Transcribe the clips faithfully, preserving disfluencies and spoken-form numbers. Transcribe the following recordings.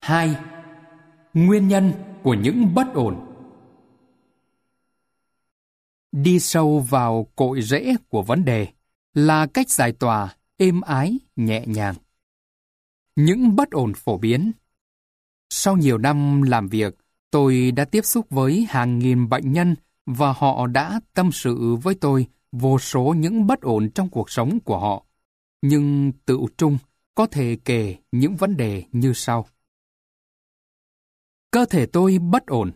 hai. Nguyên nhân của những bất ổn. Đi sâu vào cội rễ của vấn đề là cách giải tỏa êm ái, nhẹ nhàng. Những bất ổn phổ biến. Sau nhiều năm làm việc, tôi đã tiếp xúc với hàng nghìn bệnh nhân và họ đã tâm sự với tôi vô số những bất ổn trong cuộc sống của họ. Nhưng tự trung có thể kể những vấn đề như sau. Cơ thể tôi bất ổn.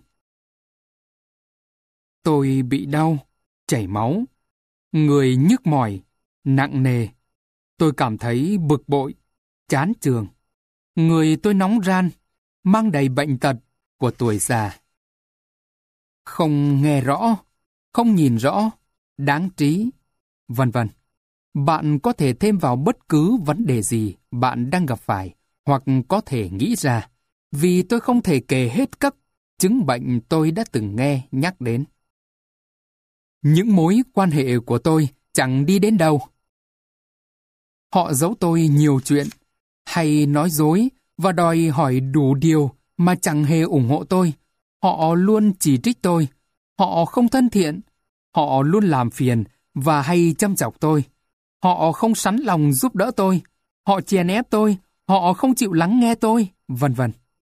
Tôi bị đau, chảy máu, người nhức mỏi, nặng nề. Tôi cảm thấy bực bội, chán chường. Người tôi nóng ran, mang đầy bệnh tật của tuổi già. Không nghe rõ, không nhìn rõ, đáng trí, vân vân. Bạn có thể thêm vào bất cứ vấn đề gì bạn đang gặp phải hoặc có thể nghĩ ra, vì tôi không thể kể hết các chứng bệnh tôi đã từng nghe nhắc đến. Những mối quan hệ của tôi chẳng đi đến đâu. Họ giấu tôi nhiều chuyện, hay nói dối và đòi hỏi đủ điều mà chẳng hề ủng hộ tôi. Họ luôn chỉ trích tôi. Họ không thân thiện. Họ luôn làm phiền và hay châm chọc tôi. Họ không sẵn lòng giúp đỡ tôi. Họ chèn ép tôi. Họ không chịu lắng nghe tôi, vân vân.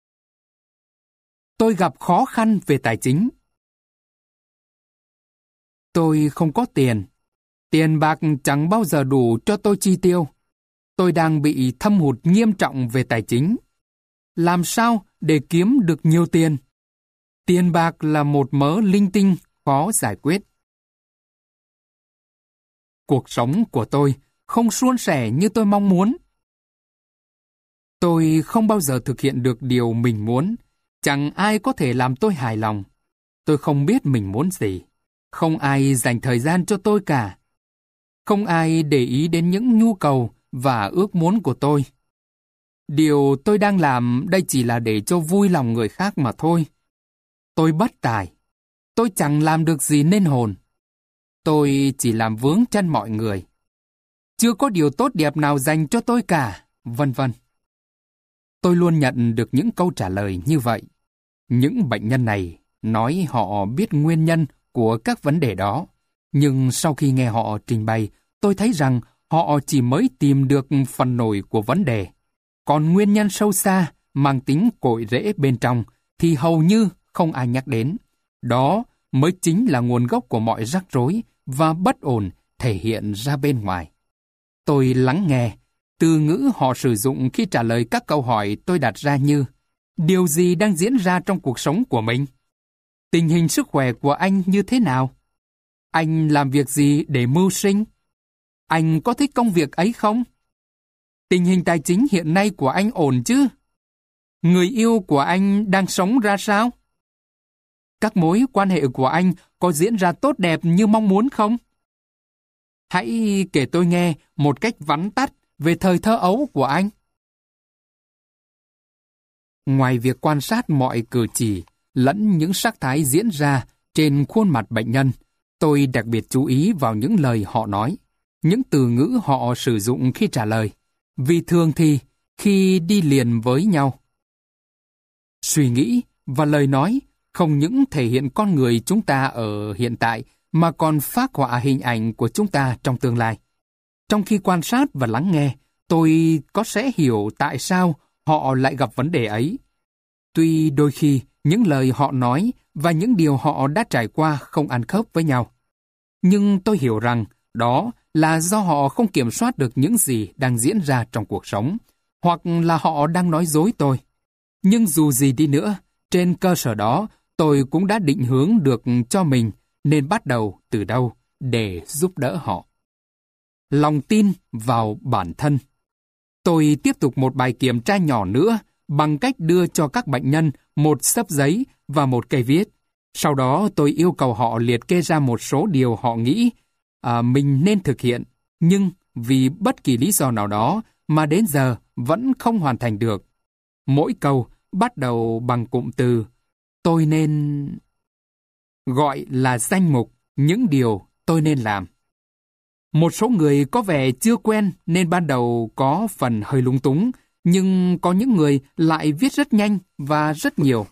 Tôi gặp khó khăn về tài chính. Tôi không có tiền. Tiền bạc chẳng bao giờ đủ cho tôi chi tiêu. Tôi đang bị thâm hụt nghiêm trọng về tài chính. Làm sao để kiếm được nhiều tiền? Tiền bạc là một mớ linh tinh khó giải quyết. Cuộc sống của tôi không suôn sẻ như tôi mong muốn. Tôi không bao giờ thực hiện được điều mình muốn. Chẳng ai có thể làm tôi hài lòng. Tôi không biết mình muốn gì. Không ai dành thời gian cho tôi cả. Không ai để ý đến những nhu cầu và ước muốn của tôi. Điều tôi đang làm đây chỉ là để cho vui lòng người khác mà thôi. Tôi bất tài. Tôi chẳng làm được gì nên hồn. Tôi chỉ làm vướng chân mọi người. Chưa có điều tốt đẹp nào dành cho tôi cả, vân vân. Tôi luôn nhận được những câu trả lời như vậy. Những bệnh nhân này nói họ biết nguyên nhân của các vấn đề đó. Nhưng sau khi nghe họ trình bày, tôi thấy rằng họ chỉ mới tìm được phần nổi của vấn đề. Còn nguyên nhân sâu xa, mang tính cội rễ bên trong, thì hầu như không ai nhắc đến. Đó mới chính là nguồn gốc của mọi rắc rối và bất ổn thể hiện ra bên ngoài. Tôi lắng nghe, từ ngữ họ sử dụng khi trả lời các câu hỏi tôi đặt ra như: điều gì đang diễn ra trong cuộc sống của mình? Tình hình sức khỏe của anh như thế nào? Anh làm việc gì để mưu sinh? Anh có thích công việc ấy không? Tình hình tài chính hiện nay của anh ổn chứ? Người yêu của anh đang sống ra sao? Các mối quan hệ của anh có diễn ra tốt đẹp như mong muốn không? Hãy kể tôi nghe một cách vắn tắt về thời thơ ấu của anh. Ngoài việc quan sát mọi cử chỉ lẫn những sắc thái diễn ra trên khuôn mặt bệnh nhân, tôi đặc biệt chú ý vào những lời họ nói, những từ ngữ họ sử dụng khi trả lời, vì thường thì khi đi liền với nhau. Suy nghĩ và lời nói không những thể hiện con người chúng ta ở hiện tại mà còn phác họa hình ảnh của chúng ta trong tương lai. Trong khi quan sát và lắng nghe, tôi có sẽ hiểu tại sao họ lại gặp vấn đề ấy. Tuy đôi khi những lời họ nói và những điều họ đã trải qua không ăn khớp với nhau. Nhưng tôi hiểu rằng đó là do họ không kiểm soát được những gì đang diễn ra trong cuộc sống, hoặc là họ đang nói dối tôi. Nhưng dù gì đi nữa, trên cơ sở đó, tôi cũng đã định hướng được cho mình nên bắt đầu từ đâu để giúp đỡ họ. Lòng tin vào bản thân. Tôi tiếp tục một bài kiểm tra nhỏ nữa bằng cách đưa cho các bệnh nhân một xấp giấy và một cây viết. Sau đó tôi yêu cầu họ liệt kê ra một số điều họ nghĩ à, mình nên thực hiện, nhưng vì bất kỳ lý do nào đó mà đến giờ vẫn không hoàn thành được. Mỗi câu bắt đầu bằng cụm từ tôi nên... gọi là danh mục những điều tôi nên làm. Một số người có vẻ chưa quen nên ban đầu có phần hơi lúng túng, nhưng có những người lại viết rất nhanh và rất nhiều.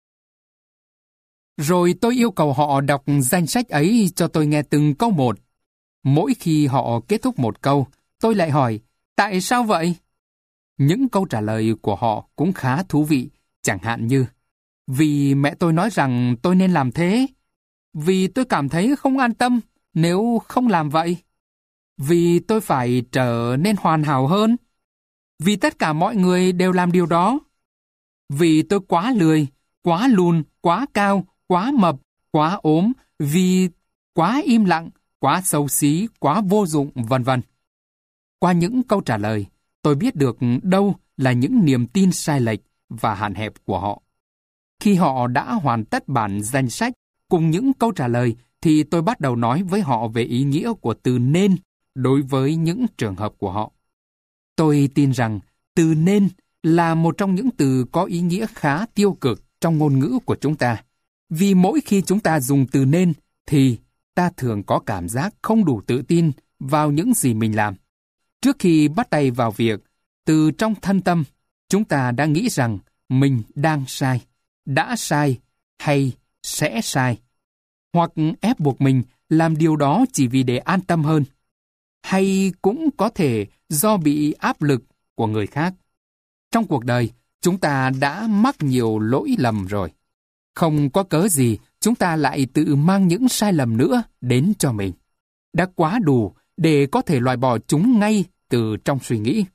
Rồi tôi yêu cầu họ đọc danh sách ấy cho tôi nghe từng câu một. Mỗi khi họ kết thúc một câu, tôi lại hỏi, tại sao vậy? Những câu trả lời của họ cũng khá thú vị, chẳng hạn như, vì mẹ tôi nói rằng tôi nên làm thế, vì tôi cảm thấy không an tâm nếu không làm vậy, vì tôi phải trở nên hoàn hảo hơn, vì tất cả mọi người đều làm điều đó, vì tôi quá lười, quá lùn, quá cao, quá mập, quá ốm, vì quá im lặng, quá xấu xí, quá vô dụng, vân vân. Qua những câu trả lời, tôi biết được đâu là những niềm tin sai lệch và hạn hẹp của họ. Khi họ đã hoàn tất bản danh sách cùng những câu trả lời, thì tôi bắt đầu nói với họ về ý nghĩa của từ nên đối với những trường hợp của họ. Tôi tin rằng từ nên là một trong những từ có ý nghĩa khá tiêu cực trong ngôn ngữ của chúng ta. Vì mỗi khi chúng ta dùng từ nên, thì ta thường có cảm giác không đủ tự tin vào những gì mình làm. Trước khi bắt tay vào việc, từ trong thân tâm, chúng ta đã nghĩ rằng mình đang sai, đã sai hay sẽ sai, hoặc ép buộc mình làm điều đó chỉ vì để an tâm hơn, hay cũng có thể do bị áp lực của người khác. Trong cuộc đời, chúng ta đã mắc nhiều lỗi lầm rồi. Không có cớ gì chúng ta lại tự mang những sai lầm nữa đến cho mình. Đã quá đủ để có thể loại bỏ chúng ngay từ trong suy nghĩ.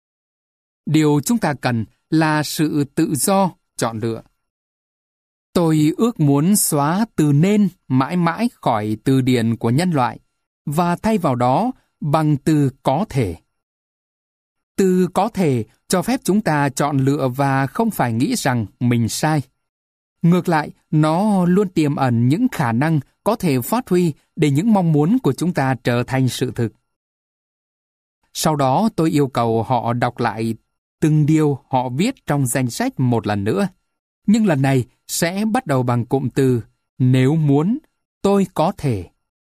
Điều chúng ta cần là sự tự do chọn lựa. Tôi ước muốn xóa từ nên mãi mãi khỏi từ điển của nhân loại và thay vào đó bằng từ có thể. Từ có thể cho phép chúng ta chọn lựa và không phải nghĩ rằng mình sai. Ngược lại, nó luôn tiềm ẩn những khả năng có thể phát huy để những mong muốn của chúng ta trở thành sự thực. Sau đó tôi yêu cầu họ đọc lại từng điều họ viết trong danh sách một lần nữa. Nhưng lần này sẽ bắt đầu bằng cụm từ nếu muốn, tôi có thể.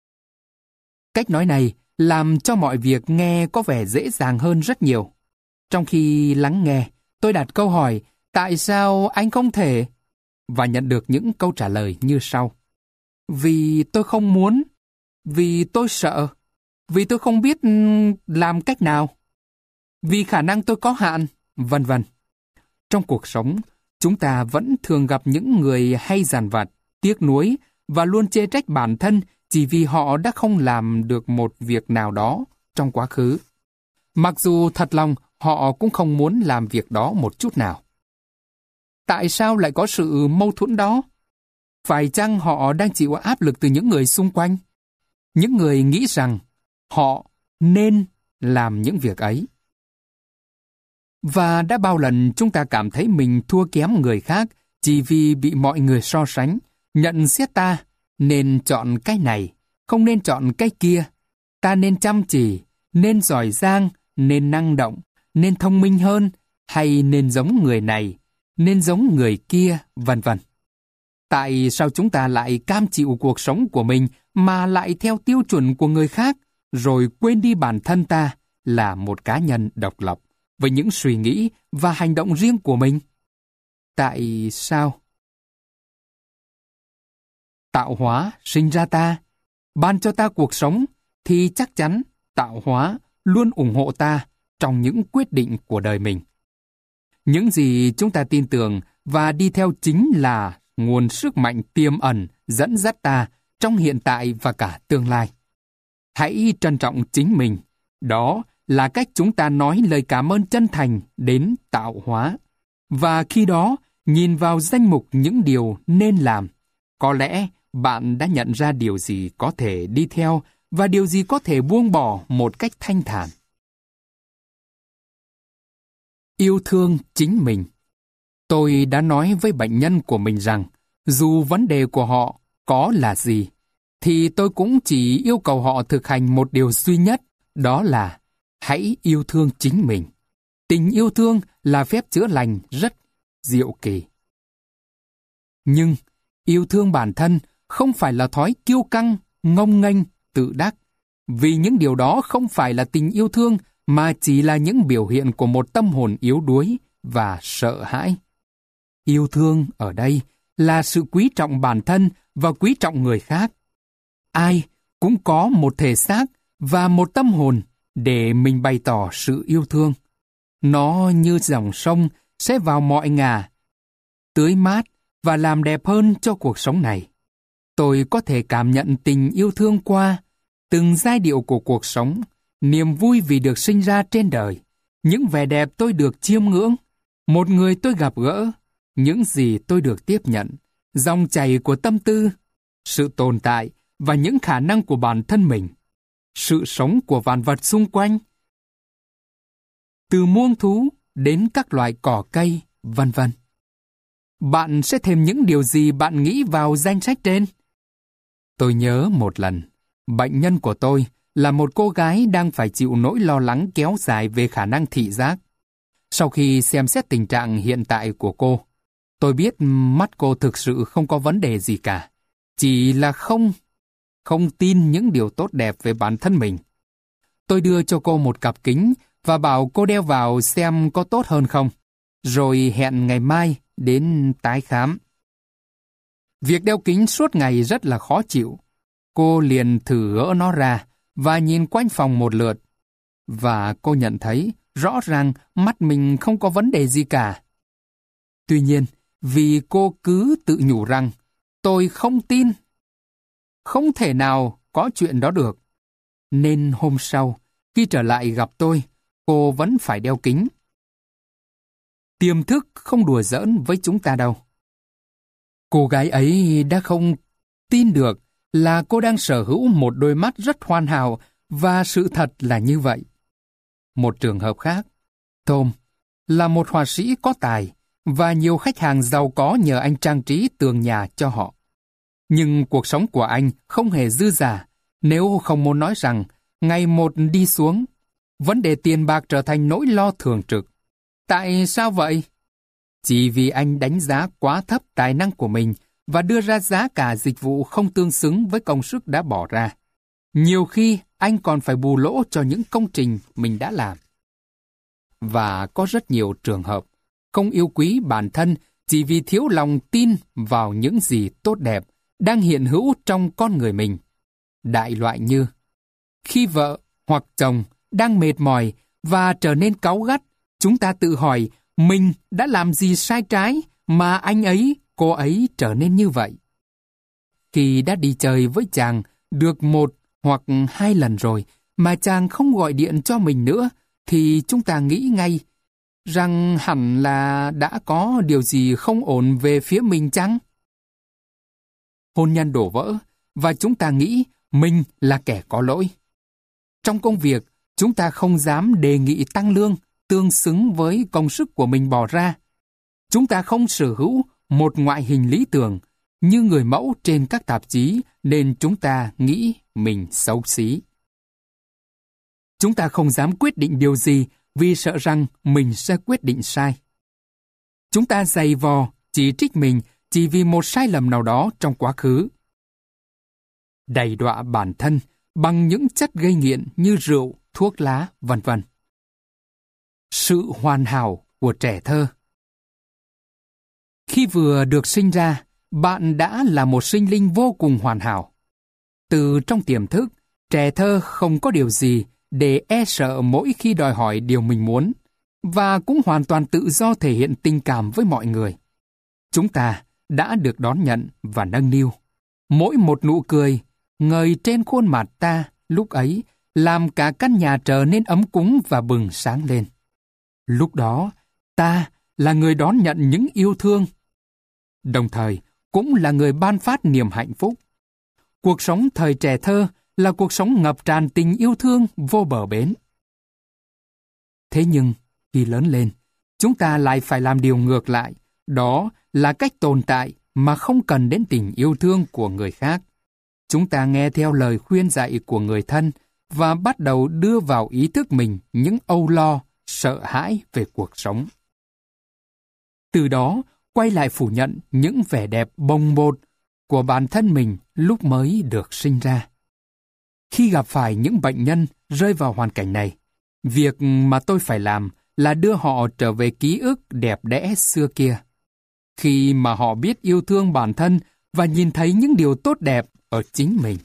Cách nói này làm cho mọi việc nghe có vẻ dễ dàng hơn rất nhiều. Trong khi lắng nghe, tôi đặt câu hỏi tại sao anh không thể? Và nhận được những câu trả lời như sau. Vì tôi không muốn, vì tôi sợ, vì tôi không biết làm cách nào, vì khả năng tôi có hạn, vân vân. Trong cuộc sống, chúng ta vẫn thường gặp những người hay dằn vặt, tiếc nuối và luôn chê trách bản thân chỉ vì họ đã không làm được một việc nào đó trong quá khứ. Mặc dù thật lòng họ cũng không muốn làm việc đó một chút nào. Tại sao lại có sự mâu thuẫn đó? Phải chăng họ đang chịu áp lực từ những người xung quanh? Những người nghĩ rằng họ nên làm những việc ấy. Và đã bao lần chúng ta cảm thấy mình thua kém người khác chỉ vì bị mọi người so sánh, nhận xét ta nên chọn cái này, không nên chọn cái kia. Ta nên chăm chỉ, nên giỏi giang, nên năng động, nên thông minh hơn, hay nên giống người này, nên giống người kia, vân vân. Tại sao chúng ta lại cam chịu cuộc sống của mình mà lại theo tiêu chuẩn của người khác, rồi quên đi bản thân ta là một cá nhân độc lập, với những suy nghĩ và hành động riêng của mình? Tại sao? Tạo hóa sinh ra ta, ban cho ta cuộc sống, thì chắc chắn tạo hóa luôn ủng hộ ta trong những quyết định của đời mình. Những gì chúng ta tin tưởng và đi theo chính là nguồn sức mạnh tiềm ẩn dẫn dắt ta trong hiện tại và cả tương lai. Hãy trân trọng chính mình. Đó là cách chúng ta nói lời cảm ơn chân thành đến tạo hóa. Và khi đó, nhìn vào danh mục những điều nên làm, có lẽ bạn đã nhận ra điều gì có thể đi theo và điều gì có thể buông bỏ một cách thanh thản. Yêu thương chính mình. Tôi đã nói với bệnh nhân của mình rằng, dù vấn đề của họ có là gì, thì tôi cũng chỉ yêu cầu họ thực hành một điều duy nhất, đó là hãy yêu thương chính mình. Tình yêu thương là phép chữa lành rất diệu kỳ. Nhưng yêu thương bản thân không phải là thói kiêu căng, ngông nghênh, tự đắc, vì những điều đó không phải là tình yêu thương mà chỉ là những biểu hiện của một tâm hồn yếu đuối và sợ hãi. Yêu thương ở đây là sự quý trọng bản thân và quý trọng người khác. Ai cũng có một thể xác và một tâm hồn để mình bày tỏ sự yêu thương. Nó như dòng sông sẽ vào mọi ngả, tưới mát và làm đẹp hơn cho cuộc sống này. Tôi có thể cảm nhận tình yêu thương qua từng giai điệu của cuộc sống, niềm vui vì được sinh ra trên đời, những vẻ đẹp tôi được chiêm ngưỡng, một người tôi gặp gỡ, những gì tôi được tiếp nhận, dòng chảy của tâm tư, sự tồn tại và những khả năng của bản thân mình, sự sống của vạn vật xung quanh, từ muông thú đến các loài cỏ cây, vân vân. Bạn sẽ thêm những điều gì bạn nghĩ vào danh sách trên? Tôi nhớ một lần, bệnh nhân của tôi là một cô gái đang phải chịu nỗi lo lắng kéo dài về khả năng thị giác. Sau khi xem xét tình trạng hiện tại của cô, tôi biết mắt cô thực sự không có vấn đề gì cả. Chỉ là không, không tin những điều tốt đẹp về bản thân mình. Tôi đưa cho cô một cặp kính và bảo cô đeo vào xem có tốt hơn không, rồi hẹn ngày mai đến tái khám. Việc đeo kính suốt ngày rất là khó chịu. Cô liền thử gỡ nó ra và nhìn quanh phòng một lượt. Và cô nhận thấy rõ ràng mắt mình không có vấn đề gì cả. Tuy nhiên, vì cô cứ tự nhủ rằng, tôi không tin. Không thể nào có chuyện đó được. Nên hôm sau, khi trở lại gặp tôi, cô vẫn phải đeo kính. Tiềm thức không đùa giỡn với chúng ta đâu. Cô gái ấy đã không tin được là cô đang sở hữu một đôi mắt rất hoàn hảo và sự thật là như vậy. Một trường hợp khác, Tom là một họa sĩ có tài và nhiều khách hàng giàu có nhờ anh trang trí tường nhà cho họ. Nhưng cuộc sống của anh không hề dư dả, nếu không muốn nói rằng ngày một đi xuống, vấn đề tiền bạc trở thành nỗi lo thường trực. Tại sao vậy? Chỉ vì anh đánh giá quá thấp tài năng của mình và đưa ra giá cả dịch vụ không tương xứng với công sức đã bỏ ra. Nhiều khi anh còn phải bù lỗ cho những công trình mình đã làm. Và có rất nhiều trường hợp không yêu quý bản thân chỉ vì thiếu lòng tin vào những gì tốt đẹp đang hiện hữu trong con người mình. Đại loại như khi vợ hoặc chồng đang mệt mỏi và trở nên cáu gắt, chúng ta tự hỏi mình đã làm gì sai trái mà anh ấy, cô ấy trở nên như vậy. Khi đã đi chơi với chàng được một hoặc hai lần rồi mà chàng không gọi điện cho mình nữa, thì chúng ta nghĩ ngay rằng hẳn là đã có điều gì không ổn về phía mình chăng? Hôn nhân đổ vỡ và chúng ta nghĩ mình là kẻ có lỗi. Trong công việc, chúng ta không dám đề nghị tăng lương tương xứng với công sức của mình bỏ ra. Chúng ta không sở hữu một ngoại hình lý tưởng như người mẫu trên các tạp chí nên chúng ta nghĩ mình xấu xí. Chúng ta không dám quyết định điều gì vì sợ rằng mình sẽ quyết định sai. Chúng ta giày vò, chỉ trích mình chỉ vì một sai lầm nào đó trong quá khứ. Đày đọa bản thân bằng những chất gây nghiện như rượu, thuốc lá, vân vân. Sự hoàn hảo của trẻ thơ. Khi vừa được sinh ra, bạn đã là một sinh linh vô cùng hoàn hảo. Từ trong tiềm thức, trẻ thơ không có điều gì để e sợ mỗi khi đòi hỏi điều mình muốn, và cũng hoàn toàn tự do thể hiện tình cảm với mọi người. Chúng ta đã được đón nhận và nâng niu. Mỗi một nụ cười ngời trên khuôn mặt ta lúc ấy làm cả căn nhà trở nên ấm cúng và bừng sáng lên. Lúc đó, ta là người đón nhận những yêu thương, đồng thời cũng là người ban phát niềm hạnh phúc. Cuộc sống thời trẻ thơ là cuộc sống ngập tràn tình yêu thương vô bờ bến. Thế nhưng, khi lớn lên, chúng ta lại phải làm điều ngược lại, đó là cách tồn tại mà không cần đến tình yêu thương của người khác. Chúng ta nghe theo lời khuyên dạy của người thân và bắt đầu đưa vào ý thức mình những âu lo, sợ hãi về cuộc sống. Từ đó, quay lại phủ nhận những vẻ đẹp bồng bột của bản thân mình lúc mới được sinh ra. Khi gặp phải những bệnh nhân rơi vào hoàn cảnh này, Việc mà tôi phải làm là đưa họ trở về ký ức đẹp đẽ xưa kia. Khi mà họ biết yêu thương bản thân và nhìn thấy những điều tốt đẹp ở chính mình.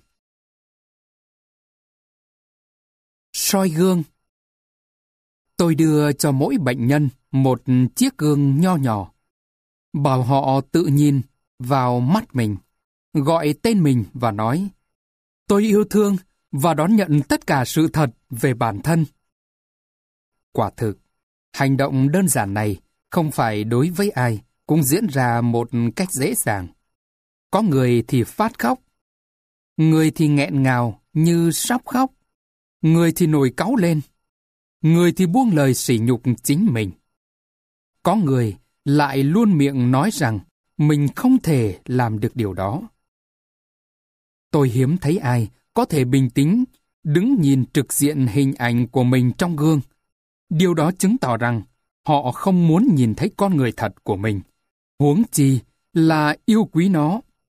Soi gương. Tôi đưa cho mỗi bệnh nhân một chiếc gương nho nhỏ. Bảo họ tự nhìn vào mắt mình, gọi tên mình và nói: tôi yêu thương và đón nhận tất cả sự thật về bản thân. Quả thực, hành động đơn giản này không phải đối với ai cũng diễn ra một cách dễ dàng. Có người thì phát khóc, người thì nghẹn ngào như sắp khóc, người thì nổi cáu lên, người thì buông lời sỉ nhục chính mình. Có người lại luôn miệng nói rằng mình không thể làm được điều đó. Tôi hiếm thấy ai có thể bình tĩnh đứng nhìn trực diện hình ảnh của mình trong gương. Điều đó chứng tỏ rằng họ không muốn nhìn thấy con người thật của mình, huống chi là yêu quý nó.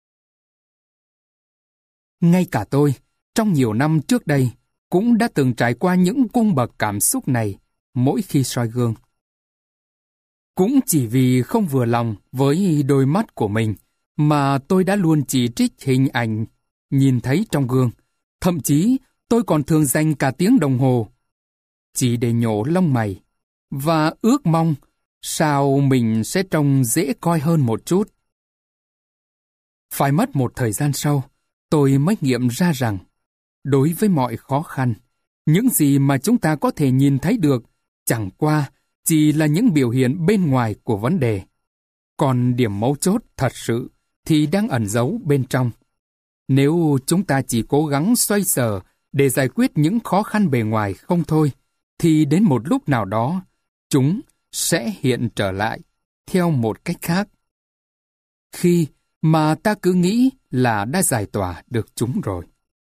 Ngay cả tôi, trong nhiều năm trước đây, cũng đã từng trải qua những cung bậc cảm xúc này mỗi khi soi gương. Cũng chỉ vì không vừa lòng với đôi mắt của mình mà tôi đã luôn chỉ trích hình ảnh nhìn thấy trong gương. Thậm chí tôi còn thường dành cả tiếng đồng hồ chỉ để nhổ lông mày và ước mong sao mình sẽ trông dễ coi hơn một chút. Phải mất một thời gian sau, tôi mới nghiệm ra rằng đối với mọi khó khăn, những gì mà chúng ta có thể nhìn thấy được chẳng qua chỉ là những biểu hiện bên ngoài của vấn đề. Còn điểm mấu chốt thật sự thì đang ẩn giấu bên trong. Nếu chúng ta chỉ cố gắng xoay sở để giải quyết những khó khăn bề ngoài không thôi, thì đến một lúc nào đó, chúng sẽ hiện trở lại theo một cách khác. Khi mà ta cứ nghĩ là đã giải tỏa được chúng rồi.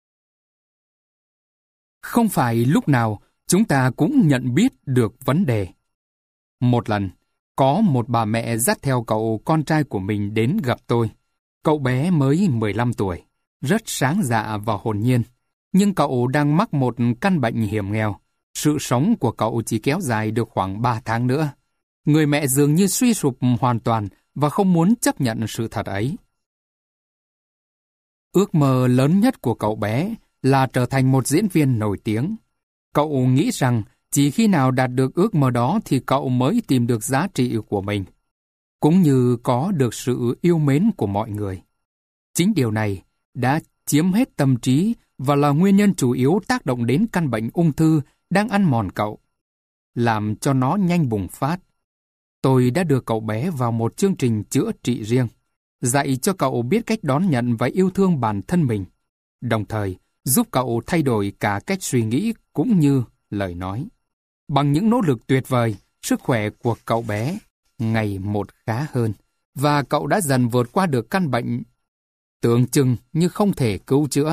Không phải lúc nào chúng ta cũng nhận biết được vấn đề. Một lần, có một bà mẹ dắt theo cậu con trai của mình đến gặp tôi. Cậu bé mới mười lăm tuổi, rất sáng dạ và hồn nhiên. Nhưng cậu đang mắc một căn bệnh hiểm nghèo. Sự sống của cậu chỉ kéo dài được khoảng ba tháng nữa. Người mẹ dường như suy sụp hoàn toàn và không muốn chấp nhận sự thật ấy. Ước mơ lớn nhất của cậu bé là trở thành một diễn viên nổi tiếng. Cậu nghĩ rằng chỉ khi nào đạt được ước mơ đó thì cậu mới tìm được giá trị của mình, cũng như có được sự yêu mến của mọi người. Chính điều này đã chiếm hết tâm trí và là nguyên nhân chủ yếu tác động đến căn bệnh ung thư đang ăn mòn cậu, làm cho nó nhanh bùng phát. Tôi đã đưa cậu bé vào một chương trình chữa trị riêng, dạy cho cậu biết cách đón nhận và yêu thương bản thân mình, đồng thời giúp cậu thay đổi cả cách suy nghĩ cũng như lời nói. Bằng những nỗ lực tuyệt vời, sức khỏe của cậu bé ngày một khá hơn, và cậu đã dần vượt qua được căn bệnh tưởng chừng như không thể cứu chữa.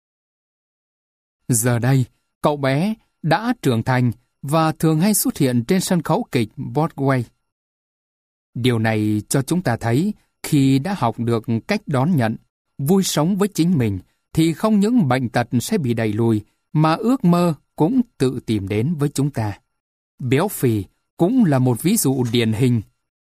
Giờ đây, cậu bé đã trưởng thành và thường hay xuất hiện trên sân khấu kịch Broadway. Điều này cho chúng ta thấy khi đã học được cách đón nhận, vui sống với chính mình, thì không những bệnh tật sẽ bị đẩy lùi, mà ước mơ cũng tự tìm đến với chúng ta. Béo phì cũng là một ví dụ điển hình,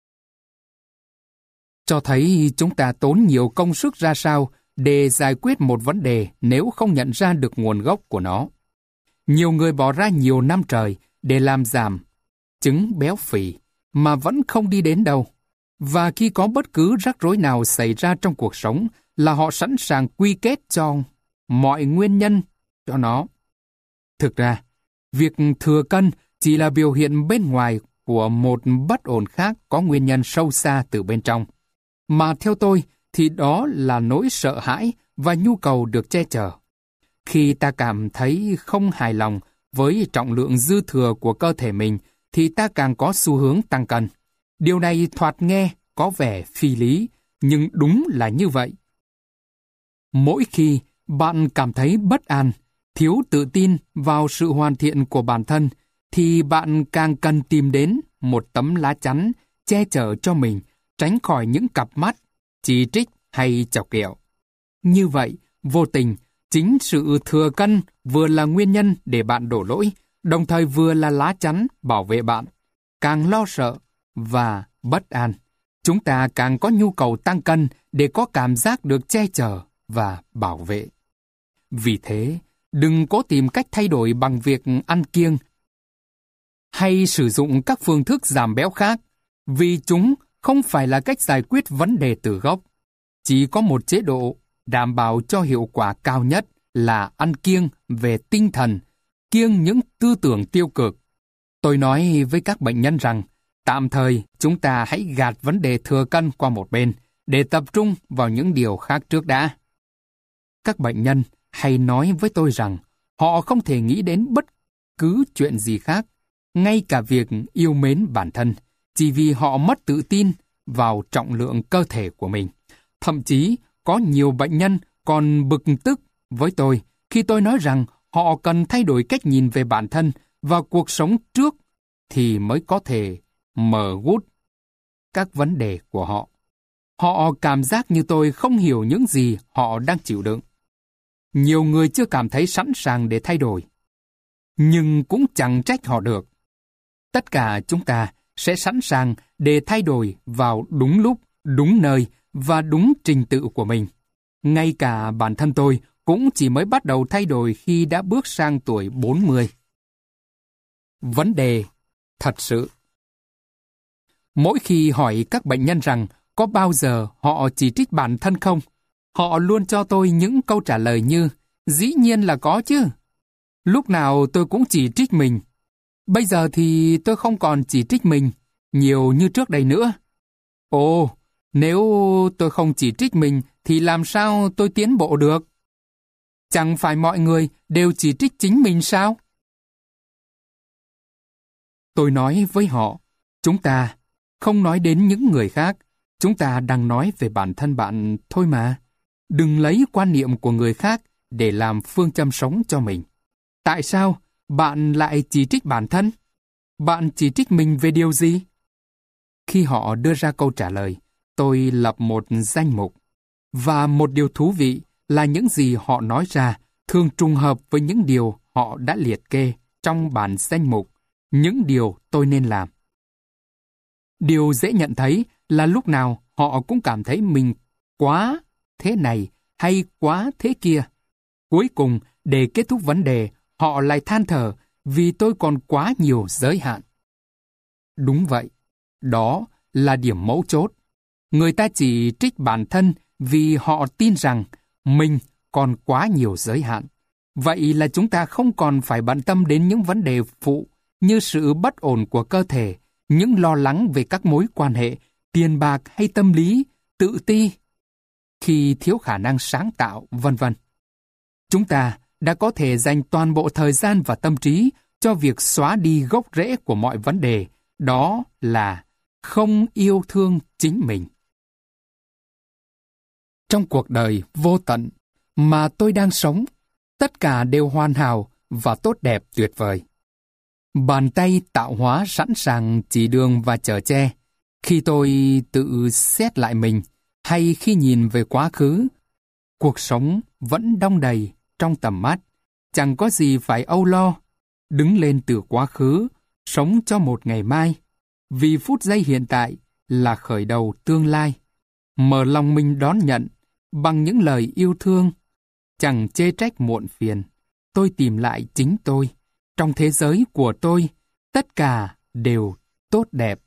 cho thấy chúng ta tốn nhiều công sức ra sao để giải quyết một vấn đề nếu không nhận ra được nguồn gốc của nó. Nhiều người bỏ ra nhiều năm trời để làm giảm chứng béo phì mà vẫn không đi đến đâu. Và khi có bất cứ rắc rối nào xảy ra trong cuộc sống là họ sẵn sàng quy kết cho mọi nguyên nhân cho nó. Thực ra, việc thừa cân chỉ là biểu hiện bên ngoài của một bất ổn khác có nguyên nhân sâu xa từ bên trong. Mà theo tôi thì đó là nỗi sợ hãi và nhu cầu được che chở. Khi ta cảm thấy không hài lòng với trọng lượng dư thừa của cơ thể mình thì ta càng có xu hướng tăng cân. Điều này thoạt nghe có vẻ phi lý, nhưng đúng là như vậy. Mỗi khi bạn cảm thấy bất an, thiếu tự tin vào sự hoàn thiện của bản thân, thì bạn càng cần tìm đến một tấm lá chắn che chở cho mình, tránh khỏi những cặp mắt chỉ trích hay chọc ghẹo. Như vậy, vô tình, chính sự thừa cân vừa là nguyên nhân để bạn đổ lỗi, đồng thời vừa là lá chắn bảo vệ bạn. Càng lo sợ và bất an, chúng ta càng có nhu cầu tăng cân để có cảm giác được che chở và bảo vệ. Vì thế, đừng cố tìm cách thay đổi bằng việc ăn kiêng hay sử dụng các phương thức giảm béo khác, vì chúng không phải là cách giải quyết vấn đề từ gốc. Chỉ có một chế độ đảm bảo cho hiệu quả cao nhất là ăn kiêng về tinh thần, kiêng những tư tưởng tiêu cực. Tôi nói với các bệnh nhân rằng, tạm thời chúng ta hãy gạt vấn đề thừa cân qua một bên để tập trung vào những điều khác trước đã. Các bệnh nhân hay nói với tôi rằng họ không thể nghĩ đến bất cứ chuyện gì khác, ngay cả việc yêu mến bản thân, chỉ vì họ mất tự tin vào trọng lượng cơ thể của mình. Thậm chí có nhiều bệnh nhân còn bực tức với tôi khi tôi nói rằng họ cần thay đổi cách nhìn về bản thân và cuộc sống trước thì mới có thể mở gút các vấn đề của họ. Họ cảm giác như tôi không hiểu những gì họ đang chịu đựng. Nhiều người chưa cảm thấy sẵn sàng để thay đổi, nhưng cũng chẳng trách họ được. Tất cả chúng ta sẽ sẵn sàng để thay đổi vào đúng lúc, đúng nơi và đúng trình tự của mình. Ngay cả bản thân tôi cũng chỉ mới bắt đầu thay đổi khi đã bước sang tuổi bốn mươi. Vấn đề thật sự. Mỗi khi hỏi các bệnh nhân rằng có bao giờ họ chỉ trích bản thân không, họ luôn cho tôi những câu trả lời như, dĩ nhiên là có chứ. Lúc nào tôi cũng chỉ trích mình. Bây giờ thì tôi không còn chỉ trích mình nhiều như trước đây nữa. Ồ, nếu tôi không chỉ trích mình thì làm sao tôi tiến bộ được? Chẳng phải mọi người đều chỉ trích chính mình sao? Tôi nói với họ, chúng ta không nói đến những người khác, chúng ta đang nói về bản thân bạn thôi mà. Đừng lấy quan niệm của người khác để làm phương châm sống cho mình. Tại sao bạn lại chỉ trích bản thân? Bạn chỉ trích mình về điều gì? Khi họ đưa ra câu trả lời, tôi lập một danh mục. Và một điều thú vị là những gì họ nói ra thường trùng hợp với những điều họ đã liệt kê trong bản danh mục, những điều tôi nên làm. Điều dễ nhận thấy là lúc nào họ cũng cảm thấy mình quá thế này hay quá thế kia. Cuối cùng, để kết thúc vấn đề, họ lại than thở vì tôi còn quá nhiều giới hạn. Đúng vậy, đó là điểm mấu chốt. Người ta chỉ trích bản thân vì họ tin rằng mình còn quá nhiều giới hạn. Vậy là chúng ta không còn phải bận tâm đến những vấn đề phụ như sự bất ổn của cơ thể, những lo lắng về các mối quan hệ, tiền bạc hay tâm lý, tự ti, khi thiếu khả năng sáng tạo, vân vân. Chúng ta đã có thể dành toàn bộ thời gian và tâm trí cho việc xóa đi gốc rễ của mọi vấn đề, đó là không yêu thương chính mình. Trong cuộc đời vô tận mà tôi đang sống, tất cả đều hoàn hảo và tốt đẹp tuyệt vời. Bàn tay tạo hóa sẵn sàng chỉ đường và chở che. Khi tôi tự xét lại mình, hay khi nhìn về quá khứ, cuộc sống vẫn đong đầy trong tầm mắt, chẳng có gì phải âu lo. Đứng lên từ quá khứ, sống cho một ngày mai, vì phút giây hiện tại là khởi đầu tương lai. Mở lòng mình đón nhận bằng những lời yêu thương, chẳng chê trách muộn phiền. Tôi tìm lại chính tôi. Trong thế giới của tôi, tất cả đều tốt đẹp.